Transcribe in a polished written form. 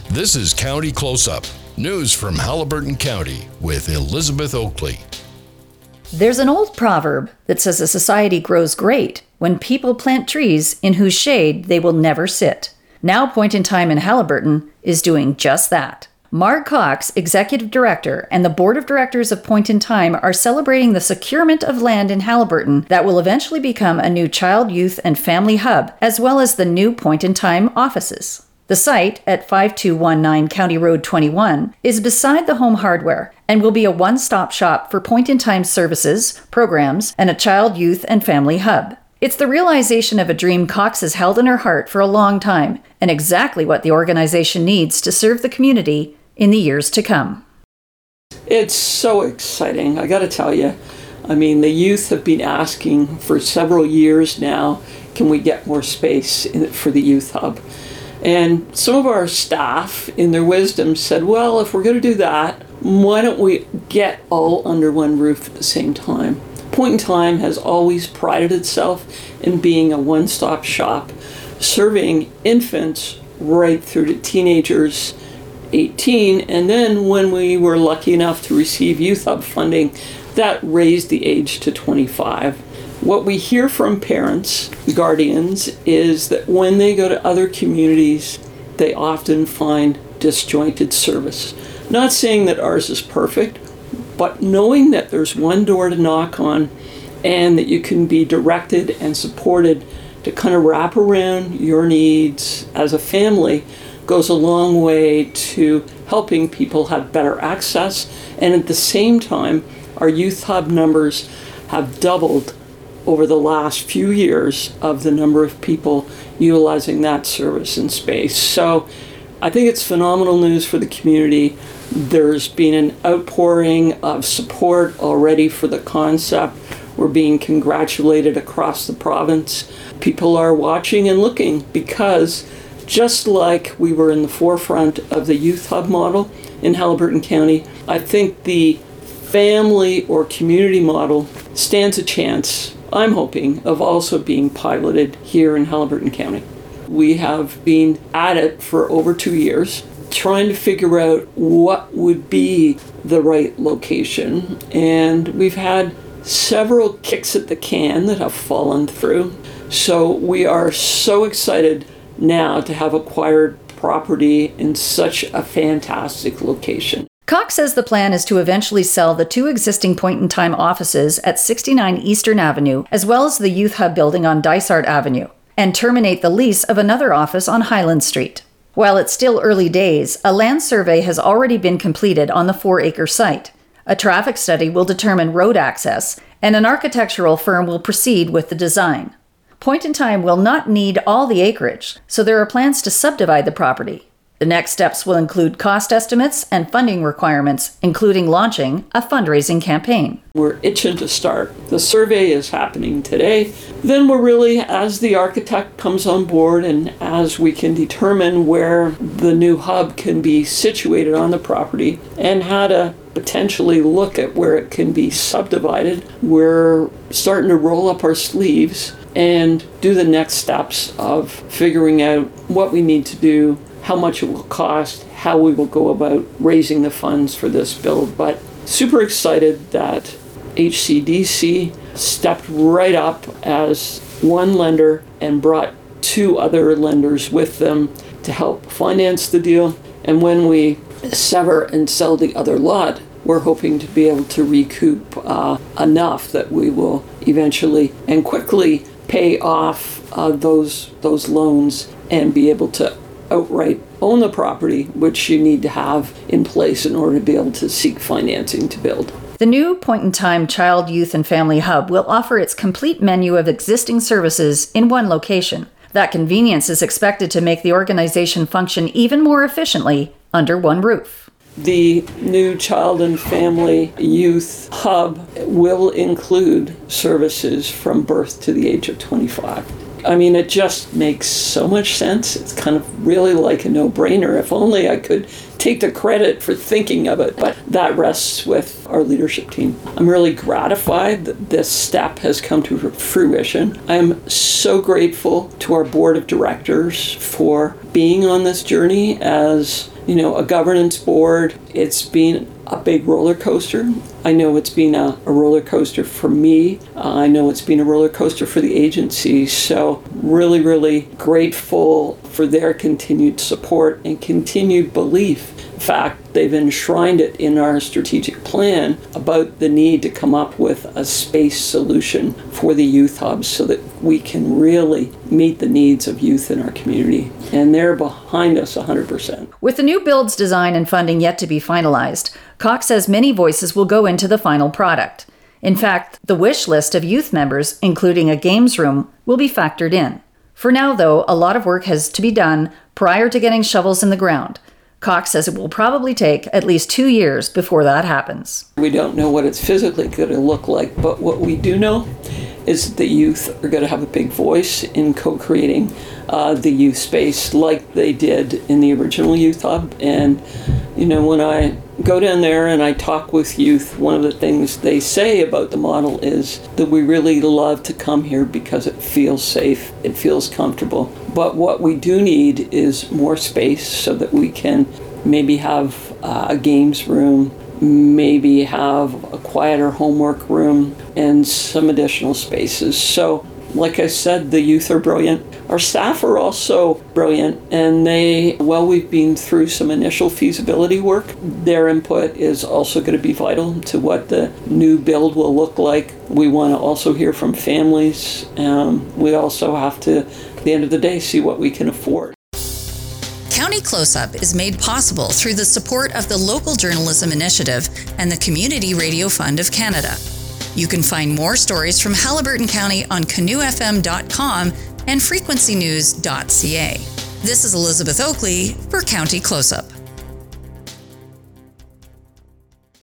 This is County Close-Up, news from Haliburton County with Elizabeth Oakley. There's an old proverb that says a society grows great when people plant trees in whose shade they will never sit. Now Point in Time in Haliburton is doing just that. Marg Cox, Executive Director, and the Board of Directors of Point in Time are celebrating the securement of land in Haliburton that will eventually become a new child, youth, and family hub, as well as the new Point in Time offices. The site, at 5219 County Road 21, is beside the Home Hardware and will be a one-stop shop for point-in-time services, programs, and a child, youth, and family hub. It's the realization of a dream Cox has held in her heart for a long time, and exactly what the organization needs to serve the community in the years to come. It's so exciting, I gotta tell you. I mean, the youth have been asking for several years now, can we get more space for the youth hub? And some of our staff, in their wisdom, said, well, if we're going to do that, why don't we get all under one roof at the same time? Point in Time has always prided itself in being a one-stop shop, serving infants right through to teenagers, 18, and then when we were lucky enough to receive Youth Hub funding, that raised the age to 25. What we hear from parents, guardians, is that when they go to other communities, they often find disjointed service. Not saying that ours is perfect, but knowing that there's one door to knock on and that you can be directed and supported to kind of wrap around your needs as a family goes a long way to helping people have better access. And at the same time, our youth hub numbers have doubled over the last few years of the number of people utilizing that service and space. So I think it's phenomenal news for the community. There's been an outpouring of support already for the concept. We're being congratulated across the province. People are watching and looking because just like we were in the forefront of the youth hub model in Haliburton County, I think the family or community model stands a chance, I'm hoping, of also being piloted here in Haliburton County. We have been at it for over 2 years, trying to figure out what would be the right location. And we've had several kicks at the can that have fallen through. So we are so excited now to have acquired property in such a fantastic location. Cox says the plan is to eventually sell the 2 existing point-in-time offices at 69 Eastern Avenue, as well as the Youth Hub building on Dysart Avenue, and terminate the lease of another office on Highland Street. While it's still early days, a land survey has already been completed on the 4-acre site. A traffic study will determine road access, and an architectural firm will proceed with the design. Point in Time will not need all the acreage, so there are plans to subdivide the property. The next steps will include cost estimates and funding requirements, including launching a fundraising campaign. We're itching to start. The survey is happening today. Then we're really, as the architect comes on board and as we can determine where the new hub can be situated on the property and how to potentially look at where it can be subdivided, we're starting to roll up our sleeves and do the next steps of figuring out what we need to do, how much it will cost, how we will go about raising the funds for this build. But super excited that HCDC stepped right up as one lender and brought 2 other lenders with them to help finance the deal. And when we sever and sell the other lot, we're hoping to be able to recoup enough that we will eventually and quickly pay off those loans and be able to outright own the property, which you need to have in place in order to be able to seek financing to build. The new Point in Time Child, Youth, and Family Hub will offer its complete menu of existing services in one location. That convenience is expected to make the organization function even more efficiently under one roof. The new Child and Family Youth Hub will include services from birth to the age of 25. I mean, it just makes so much sense. It's kind of really like a no-brainer. If only I could take the credit for thinking of it, but that rests with our leadership team. I'm really gratified that this step has come to fruition. I'm so grateful to our board of directors for being on this journey as a governance board. It's been a big roller coaster. I know it's been a roller coaster for me. I know it's been a roller coaster for the agency. So really, really grateful for their continued support and continued belief. In fact, they've enshrined it in our strategic plan about the need to come up with a space solution for the youth hubs so that we can really meet the needs of youth in our community. And they're behind us 100%. With the new build's design and funding yet to be finalized, Cox says many voices will go into the final product. In fact, the wish list of youth members, including a games room, will be factored in. For now, though, a lot of work has to be done prior to getting shovels in the ground. Cox says it will probably take at least 2 years before that happens. We don't know what it's physically going to look like, but what we do know is that the youth are going to have a big voice in co-creating the youth space like they did in the original youth hub. And, when I go down there and I talk with youth, one of the things they say about the model is that we really love to come here because it feels safe, it feels comfortable. But what we do need is more space so that we can maybe have a games room, maybe have a quieter homework room, and some additional spaces. So, like I said, the youth are brilliant. Our staff are also brilliant, and we've been through some initial feasibility work. Their input is also going to be vital to what the new build will look like. We want to also hear from families. We also have to, at the end of the day, see what we can afford. County Close-Up is made possible through the support of the Local Journalism Initiative and the Community Radio Fund of Canada. You can find more stories from Haliburton County on canoefm.com and frequencynews.ca. This is Elizabeth Oakley for County Close-Up.